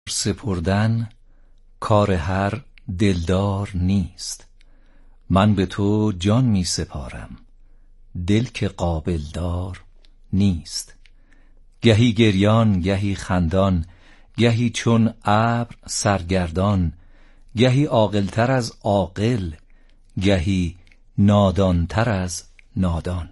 سپردن کار هر دلدار نیست. من به تو جان می سپارم، دل که قابل دار نیست. گهی گریان گهی خندان، گهی چون ابر سرگردان، گهی عاقل‌تر از عاقل، گهی نادان‌تر از نادان.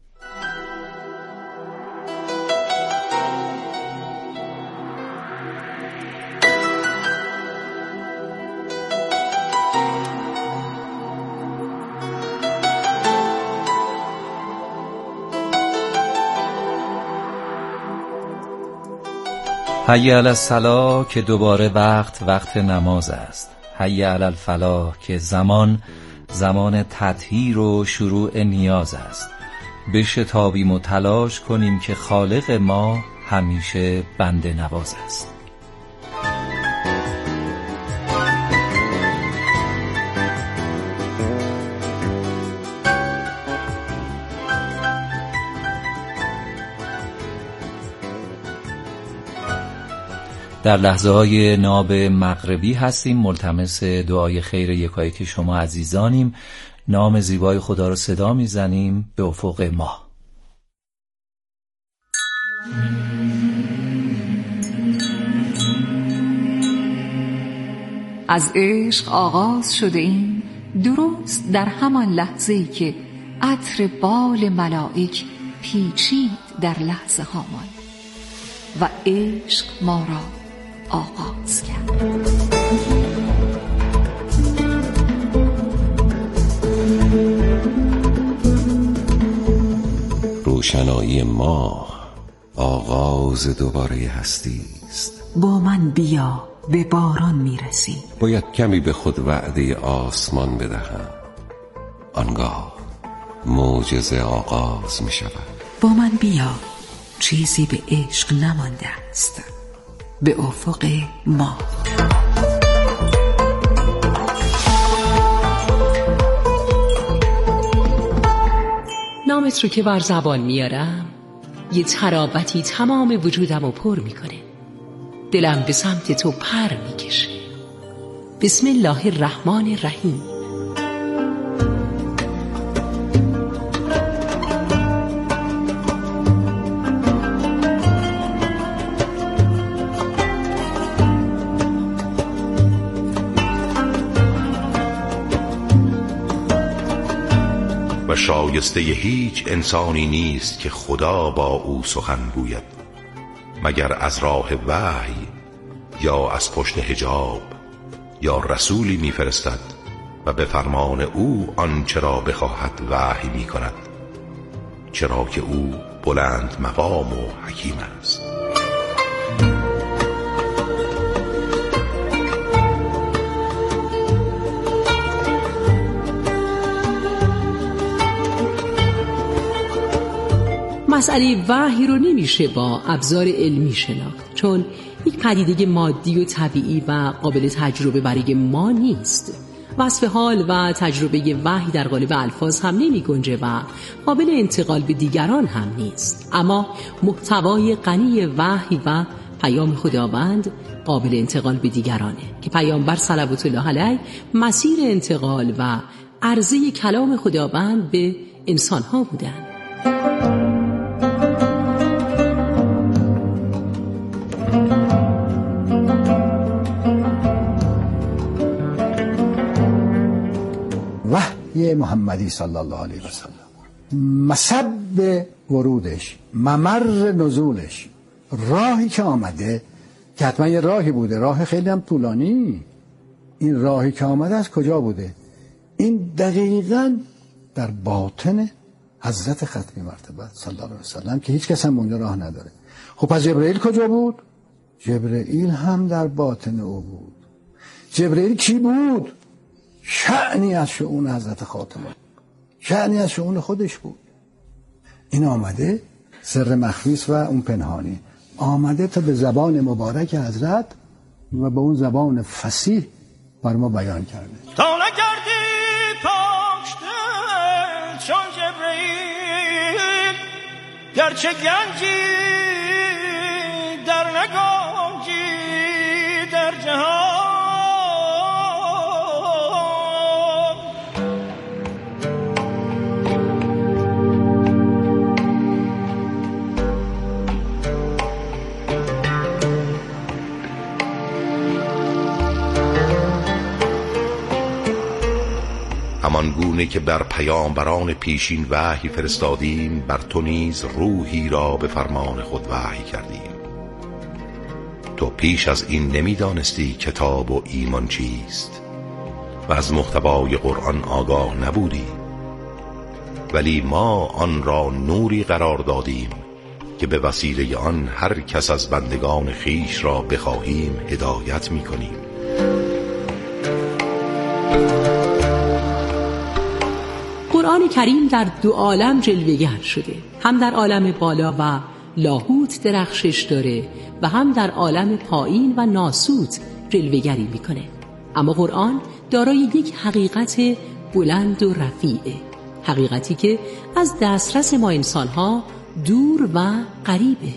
حی علی الصلاة که دوباره وقت نماز است. حی علی الفلاح که زمان تطهیر و شروع نیاز است. بشتابیم و تلاش کنیم که خالق ما همیشه بنده نواز است. در لحظه های ناب مغربی هستیم. ملتمس دعای خیر یکایک شما عزیزانیم. نام زیبای خدا رو صدا میزنیم به افق ماه. از عشق آغاز شده ایم، درست در همان لحظه‌ای که عطر بال ملائک پیچید در لحظه هامان و عشق ما را آغاز کرد. روشنایی ماه آغاز دوباره هستی است. با من بیا به باران میرسی. باید کمی به خود وعده آسمان بدهم، آنگاه معجزه آغاز می شود. با من بیا، چیزی به عشق نمانده است. به افق ما. نامت رو که بر زبان میارم، یه ترابطی تمام وجودم رو پر میکنه. دلم به سمت تو پر میکشه. بسم الله الرحمن الرحیم. و شایسته هیچ انسانی نیست که خدا با او سخن گوید مگر از راه وحی یا از پشت حجاب، یا رسولی میفرستد و به فرمان او آنچه را بخواهد وحی می کند، چرا که او بلند مقام و حکیم است. مسئله وحی رو نمیشه با ابزار علمی شناخت، چون یک پدیده مادی و طبیعی و قابل تجربه برای ما نیست. وصف حال و تجربه وحی در قالب الفاظ هم نمی گنجه و قابل انتقال به دیگران هم نیست. اما محتوای غنی وحی و پیام خداوند قابل انتقال به دیگرانه که پیامبر صلوات الله علیه مسیر انتقال و عرضه کلام خداوند به انسانها بودند. وحی محمدی صلی الله علیه و سلم، مسبب ورودش، ممر نزولش، راهی که آمده که حتما یه راهی بوده، راه خیلی هم طولانی. این راهی که آمده از کجا بوده؟ این دقیقاً در باطن حضرت ختمی مرتبه صلی الله علیه و سلم که هیچ کس هم اونجا راه نداره. خب پس جبرئیل کجا بود؟ جبرئیل هم در باطن او بود. جبرئیل کی بود؟ شأنی از شؤون حضرت خاتمه، شأنی از شؤون خودش بود. این آمده سر مخفیس و اون پنهانی آمده تا به زبان مبارک حضرت و به اون زبان فصیح بر ما بیان کرده. تا نگردی پاشته چون جبرئیل، گرچه گنجی در نگنجید همان گونه که بر پیامبران پیشین وحی فرستادیم، بر تو نیز روحی را به فرمان خود وحی کردیم. تو پیش از این نمیدانستی کتاب و ایمان چیست و از محتوای قرآن آگاه نبودی، ولی ما آن را نوری قرار دادیم که به وسیله آن هر کس از بندگان خیش را بخواهیم هدایت می‌کنیم. قرآن کریم در دو عالم جلوه‌گر شده، هم در عالم بالا و لاهوت درخشش داره و هم در عالم پایین و ناسوت جلوه‌گری میکنه. اما قرآن دارای یک حقیقت بلند و رفیعه، حقیقتی که از دسترس ما انسان‌ها دور و غریبه.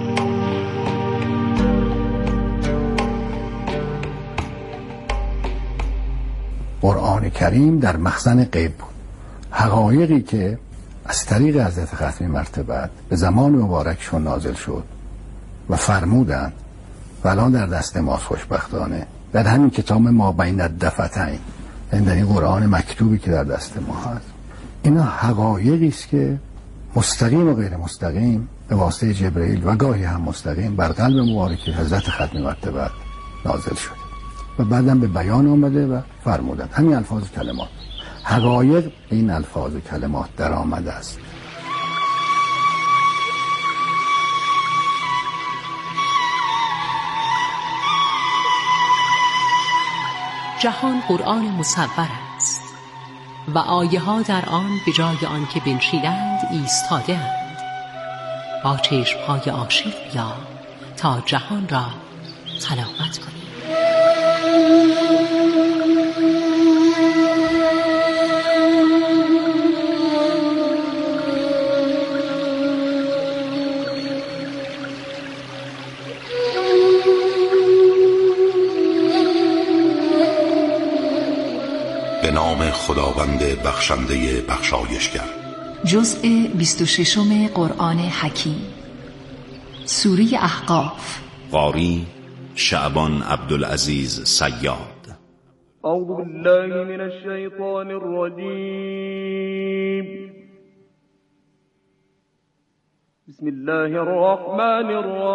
قرآن کریم در مخزن غیب بود، حقایقی که از طریق حضرت ختمی مرتبت به زمان مبارکشون نازل شد و فرمودند و الان در دست ماست خوشبختانه، در همین کتاب ما بین الدفتین، یعنی در این قرآن مکتوبی که در دست ما هست. اینا حقایقی است که مستقیم و غیر مستقیم به واسطه جبرئیل و گاهی هم مستقیم بر قلب مبارک حضرت ختمی مرتبت نازل شده و بعدم به بیان آمده و فرمودند. همین الفاظ کلمات، حقایق این الفاظ کلمات در آمده است. جهان قرآن مصور است و آیه ها در آن به جای آن که بنشینند ایستاده اند. با چشم های عاشق بیا تا جهان را تلاوت کنیم. به نام خداوند بخشنده بخشایشگر. جزء 26 قرآن حکیم، سوره احقاف. قاری شعبان عبدالعزیز صیاد. اعوذ بالله من الشیطان الرجیم. بسم الله الرحمن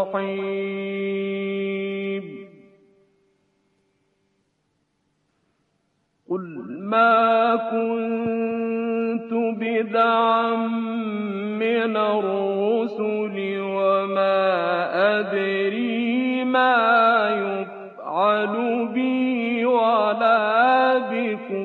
الرحیم. قل ما كنت بدعا من الرسل وما أدري ما يفعل بي ولا بكم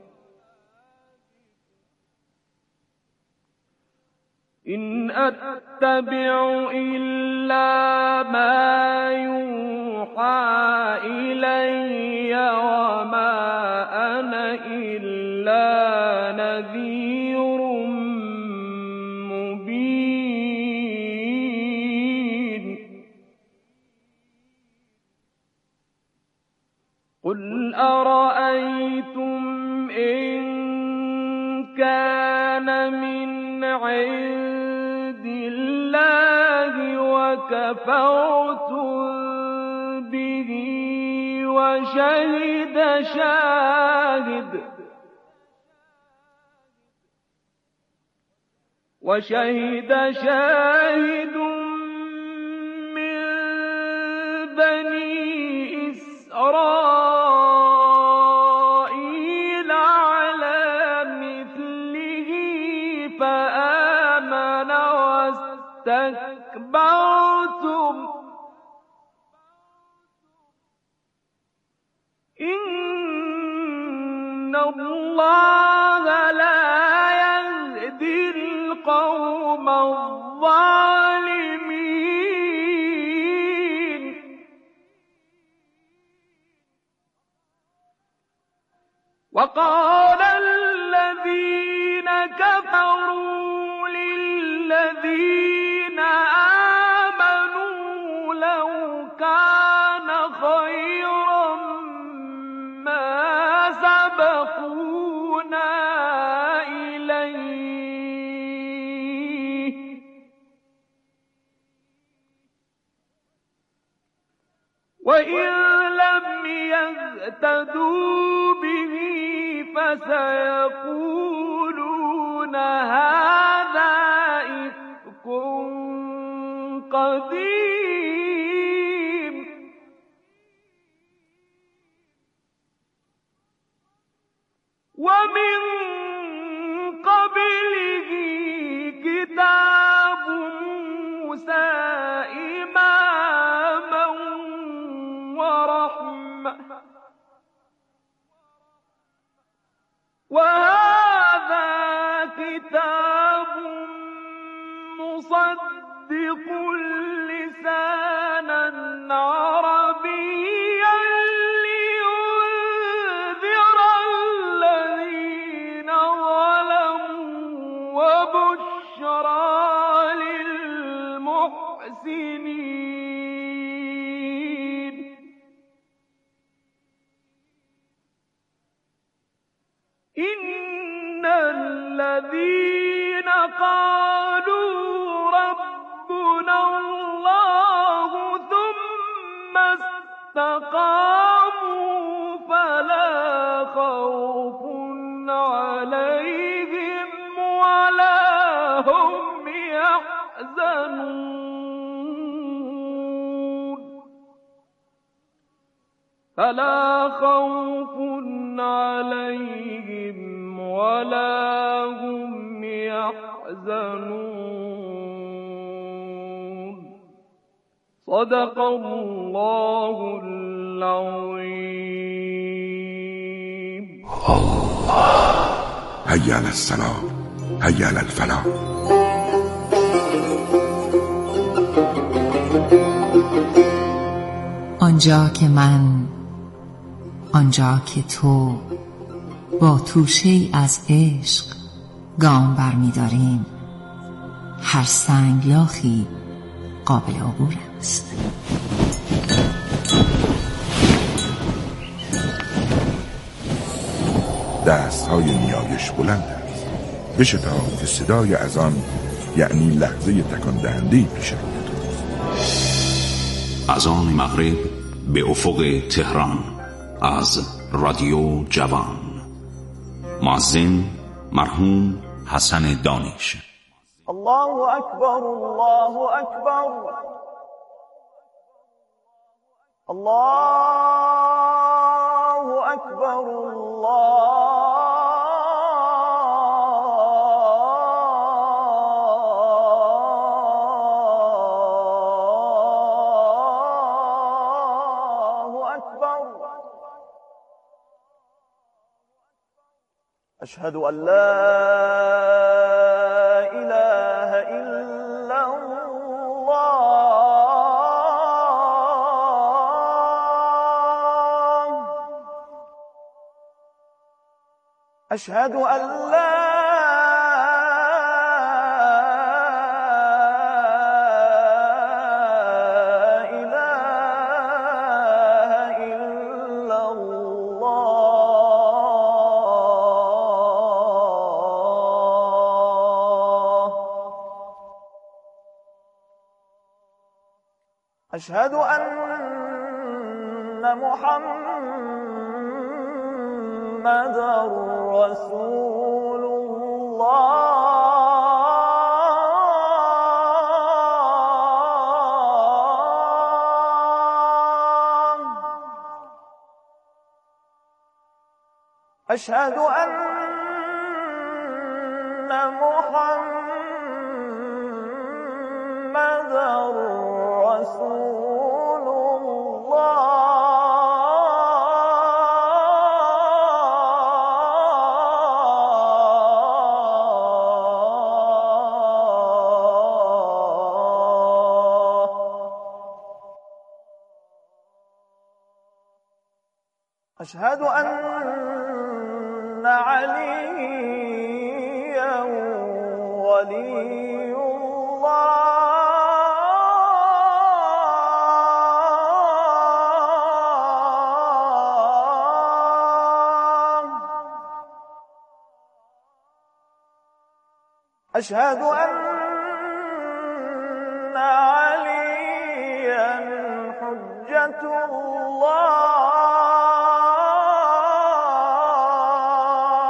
إن أتبع إلا ما يوحى إلي وما أنا إلا نذير مبين. قل أرأيتم إن كان من عند الله وكفرتم به وشهد شاهد من بني إسرائيل على مثله فآمن واستكبرتم إن الله لا يهدي القوم الظالمين. وقال الذين كفروا للذين آمنوا لو كان خيرا ما سبقونا إليه وإن لم يهتدوا به فسيقولون هذا إفك قديم ومن قبله كتاب موسى إماما ورحمة وهذا كتاب مصدق لسانا عربيا لينذر الذين ظلموا وبشرى للمحسنين إن الذين قالوا ربنا الله ثم استقاموا فلا خوف عليهم ولا هم يحزنون فلا خوف عليهم ولا هم يحزنون صدق الله العظيم. هيا على السلام، هيا على الفلاح. آنجا که من، آنجا که تو با توشه‌ای از عشق گام برمی‌داریم، هر سنگلاخی قابل عبور است. دست‌های نیایش بلند است. بشتاب که صدای اذان یعنی لحظه تکان دهنده پیش روی توست. اذان مغرب به افق تهران از رادیو جوان. مؤذن مرحوم حسن دانش. الله اکبر الله اکبر الله اکبر الله اکبر اشهد ان لا اله الا الله اشهد ان لا اله الا الله أشهد أن محمدًا رسول الله أشهد أن محمدًا رسول الله أشهد أن عليا ولي الله أشهد أن عليا حجة الله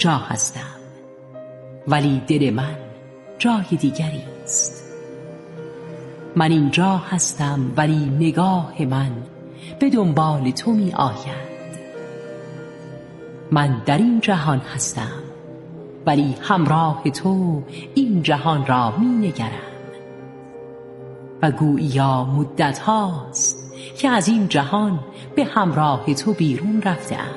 اینجا هستم، ولی دل من جای دیگری است. من اینجا هستم ولی نگاه من به دنبال تو می آید. من در این جهان هستم ولی همراه تو این جهان را می نگرم و گوییا مدت هاست که از این جهان به همراه تو بیرون رفتم.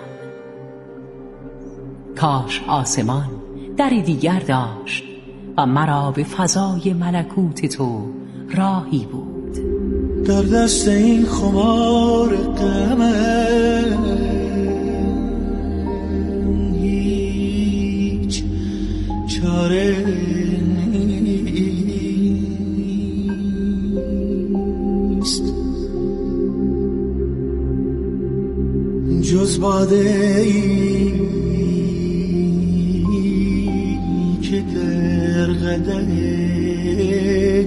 کاش آسمان در دیگر داشت و مرا به فضای ملکوت تو راهی بود. در دست این خمار غمه هیچ چاره نیست جز باده ای که در قدم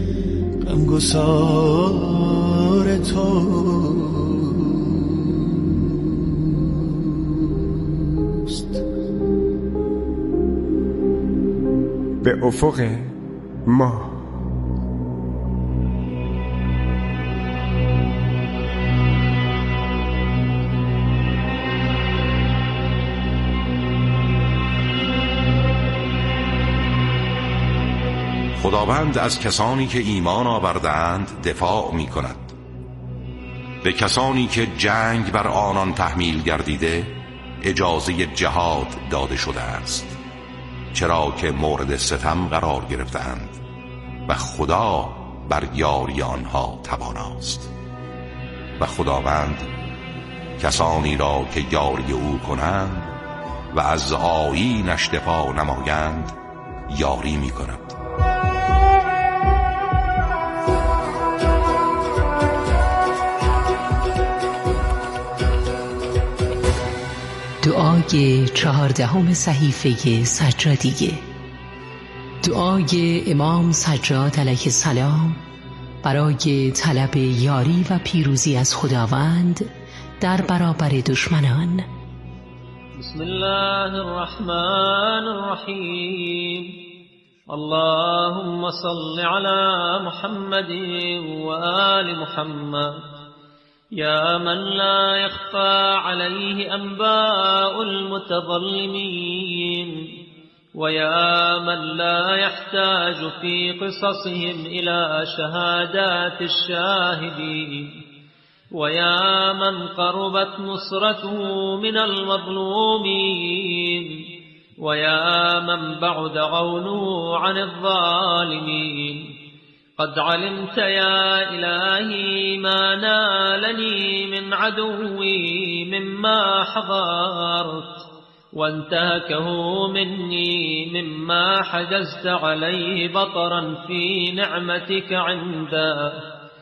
غمگسار توست. به افق ما خداوند از کسانی که ایمان آوردند دفاع می کند. به کسانی که جنگ بر آنان تحمیل گردیده اجازه جهاد داده شده است، چرا که مورد ستم قرار گرفتند و خدا بر یاری آنها تواناست. و خداوند کسانی را که یاری او کنند و از آیینش دفاع نمایند یاری می کند. دعای 14 صحیفه سجادیه. دعای امام سجاد علیه السلام برای طلب یاری و پیروزی از خداوند در برابر دشمنان. بسم الله الرحمن الرحیم. اللهم صل على محمد و آل محمد يا من لا يخفى عليه أنباء المتظلمين ويا من لا يحتاج في قصصهم إلى شهادات الشاهدين ويا من قربت نصرته من المظلومين ويا من بعد عونه عن الظالمين قد علمت يا إلهي ما نالني من عدوي مما حضرت وانتهكه مني مما حجزت عليه بطرا في نعمتك عنده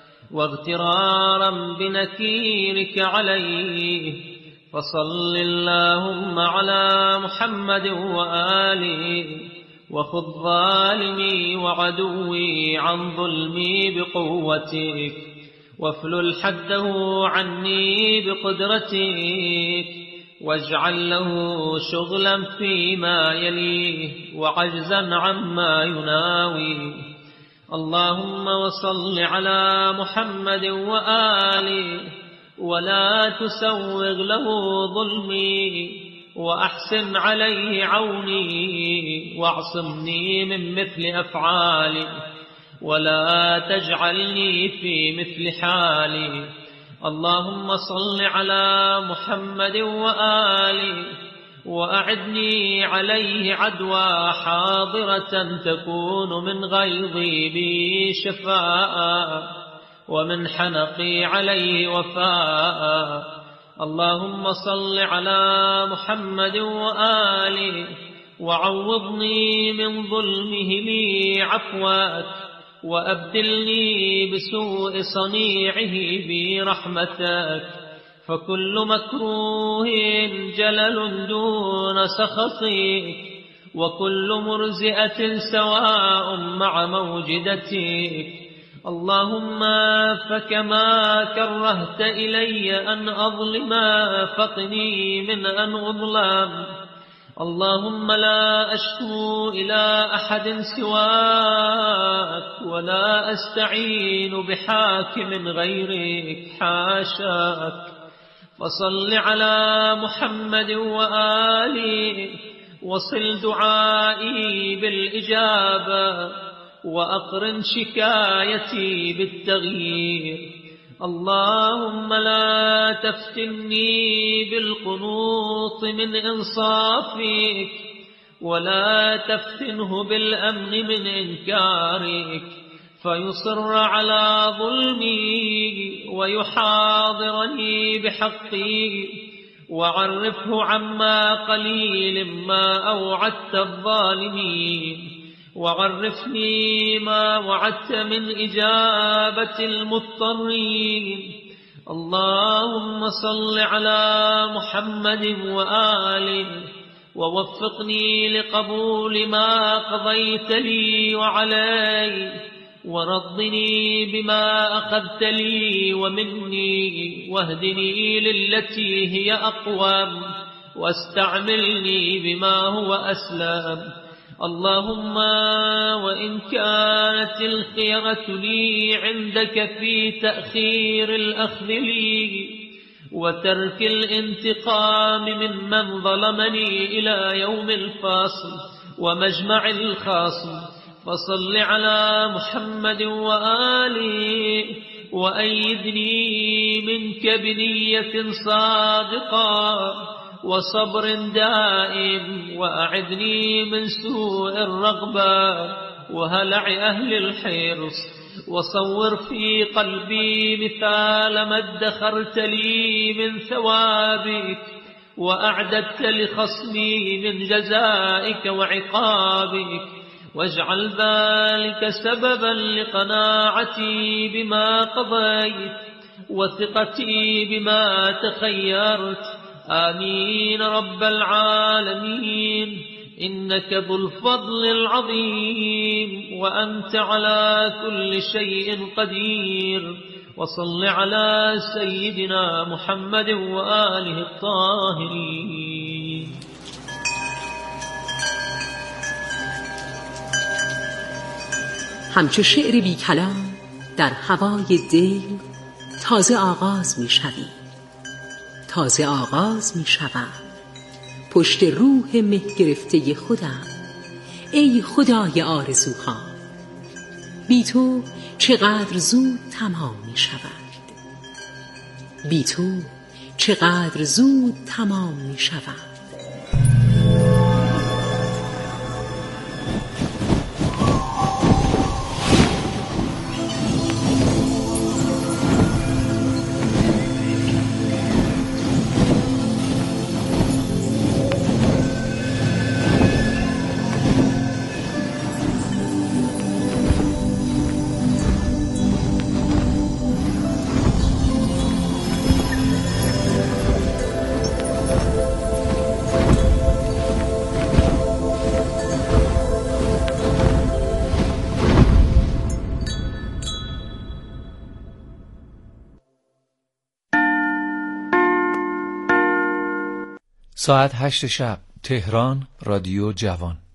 واغترارا بنكيرك عليه فصل اللهم على محمد وآله وخذ ظالمي وعدوي عن ظلمي بقوتك وافلل حده عني بقدرتك واجعل له شغلا فيما يليه وعجزا عما يناوي. اللهم وصل على محمد وآله ولا تسوغ له ظلمي وأحسن عليه عوني واعصمني من مثل أفعالي ولا تجعلني في مثل حالي. اللهم صل على محمد وآله وأعدني عليه عدوى حاضرة تكون من غيظي بي شفاء ومن حنقي عليه وفاء. اللهم صل على محمد وآله وعوضني من ظلمه لي عفوك وأبدلني بسوء صنيعه برحمتك فكل مكروه جلل دون سخطك وكل مرزئة سواء مع موجدتك. اللهم فكما كرهت إلي أن أظلم فقني من أن أظلم. اللهم لا أشكو إلى أحد سواك ولا أستعين بحاكم غيرك حاشاك. فصل على محمد وآله وصل دعائي بالإجابة وأقرن شكايتي بالتغيير. اللهم لا تفتني بالقنوط من إنصافك ولا تفتنه بالأمن من إنكارك فيصر على ظلمي ويحاضرني بحقي. وعرفه عما قليل ما أوعدت الظالمين وعرفني ما وعدت من إجابة المضطرين. اللهم صل على محمد وآله ووفقني لقبول ما قضيت لي وعلي ورضني بما أخذت لي ومني واهدني للتي هي أقوم واستعملني بما هو أسلم. اللهم وإن كانت الخيرة لي عندك في تأخير الأخذ لي وترك الانتقام ممن ظلمني إلى يوم الفاصل ومجمع الخاصم فصل على محمد وآله وأيدني منك بنية صادقة وصبر دائم وأعذني من سوء الرغبة وهلع أهل الحرص وصور في قلبي مثال ما ادخرت لي من ثوابك وأعددت لخصمي من جزائك وعقابك واجعل ذلك سببا لقناعتي بما قضيت وثقتي بما تخيرت. آمين رب العالمين. إنك ذو الفضل العظيم وأنت على كل شيء قدير. وصل على سيدنا محمد وآله الطاهرين. همچو شعر بی کلام در هوای دل تازه آغاز می شوی. تازه آغاز می شوم پشت روح مه گرفته خودم. ای خدای آرزوها بی تو چقدر زود تمام می شود. بی تو چقدر زود تمام می شود. ساعت 8 شب، تهران، رادیو جوان.